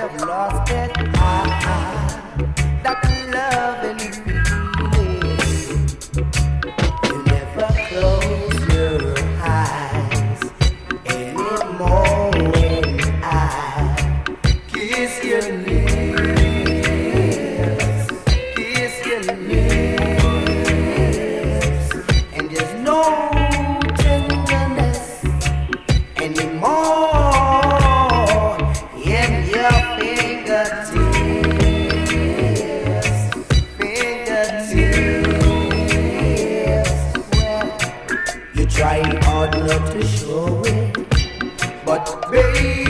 have lost that that loving feeling. You never close your eyes anymore when I kiss your lips, kiss your lips, and there's no tenderness anymore. Trying hard not to show it, but baby